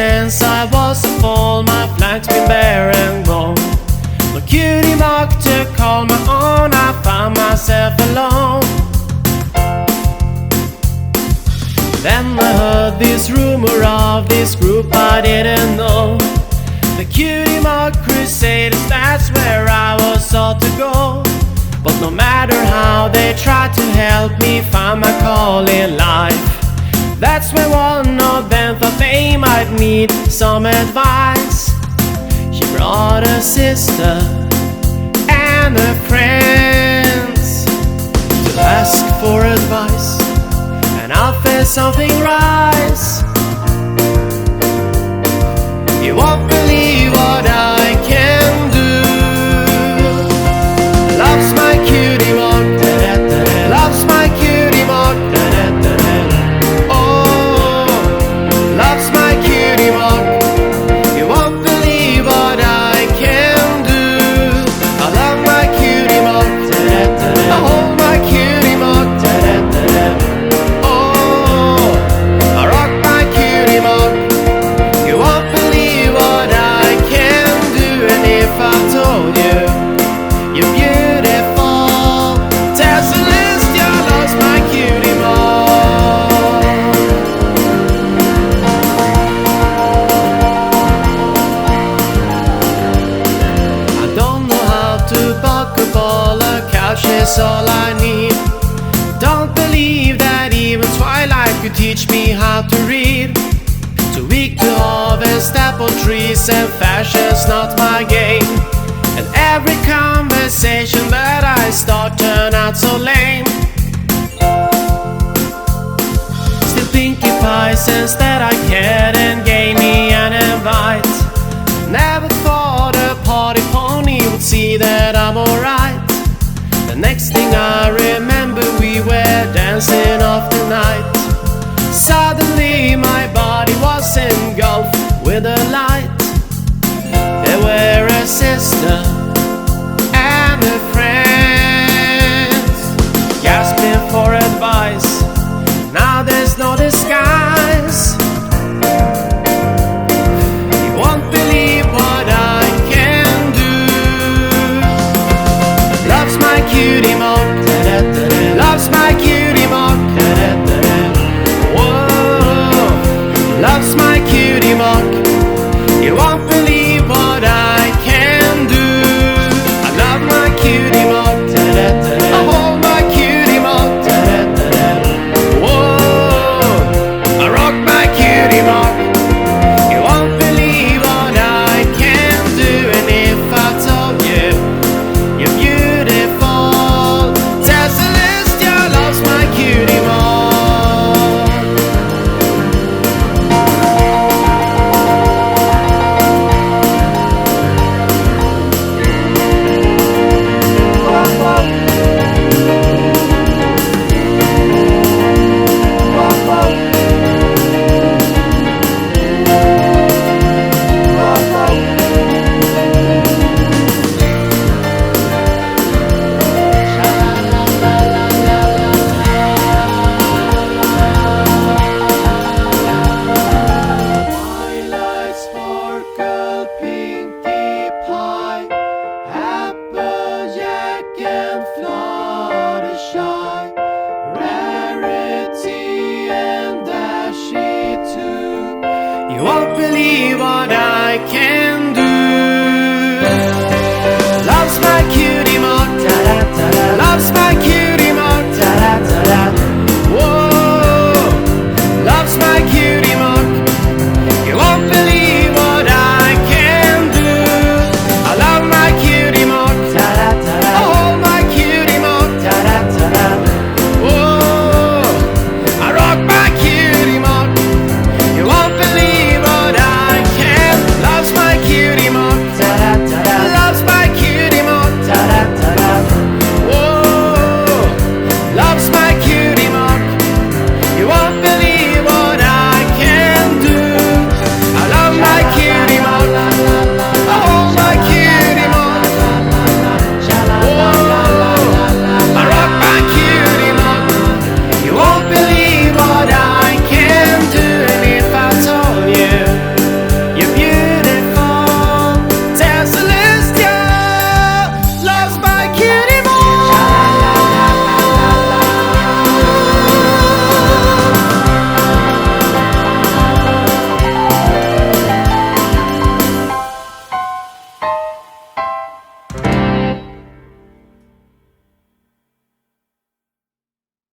since I was a foal, my flank's been bare and gone. No cutie mark to call my own, I found myself alone. Then I heard this rumor of this group I didn't know, the Cutie Mark Crusaders, that's where I was sought to go. But no matter how they tried to help me find my call in life, that's when one of them thought they might need some advice. She brought a sister and her friends to ask for advice, and I felt something rise. You won't believe what I can do. Loves my cutie mark, loves my cutie mark. Oh, loves my cutie mark. You won't believe what I can do. I love my cutie mark, I hold my cutie mark. Oh, I rock my cutie mark. You won't believe what I can do. And if I told you you're beautiful, tell Celestia loves my cutie mark. I don't know how to buck a ball, a couch is all I need. Don't believe that even Twilight could teach me how to read. Too weak to harvest apple trees, and fashion's not my game. And every conversation that I start turn out so lame. Still Pinkie Pie says that I cared and gave me an invite. Never thought a party pony would see that I'm alright. The next thing I remember, we were dancing off the night. Suddenly my body was engulfed with a light. There were a sister and her friends gasping for advice. Now there's no disguise. You won't believe what I can do. Loves my cutie mark, loves my cutie mark. Whoa, loves my cutie mark. You won't believe